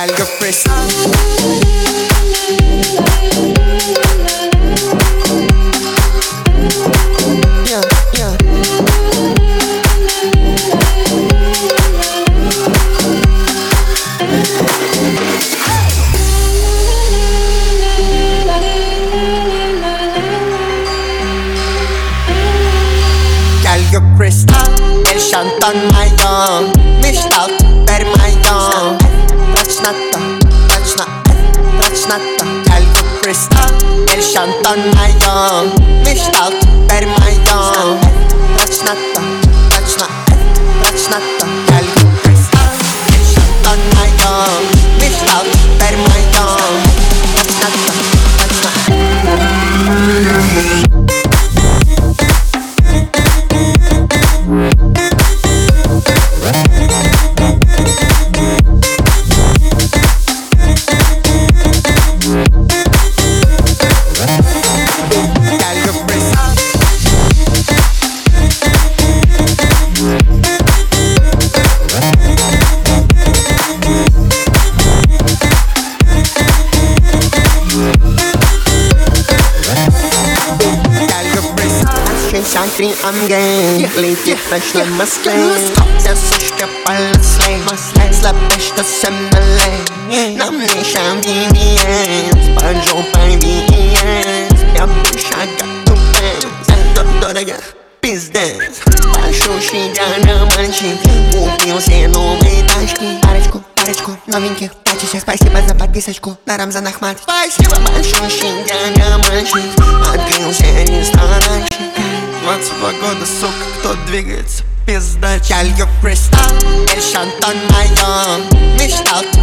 Calgo Crystal. Yeah, yeah. Calgo Crystal, el Shantan Mayon. Mishtalt, per Mayon. Rachnata, Calgo Crystal, el Shantan Mayon. Mishtalt, per Mayon. Rachnata, Calgo Crystal, el Shantan Mayon. Mishtalt, per Mayon. Rachnata. Шантрин амгей, летит ночной Москве. Вся сушка полослей, слабый, что со мной. Нам не шамбивиен, с поджопой виен. Я душа готова, дорого, пиздец. Большущий диамантчик, купил все новые тачки. Парочку новеньких тачек. Спасибо за подписочку на Рамзан Ахмат. Спасибо. Большущий диамантчик, открыл все ресторанчик. 22 года, сука, кто двигается, пизда. Calgo Crystal, el Shantan Mayon. Mishtalt,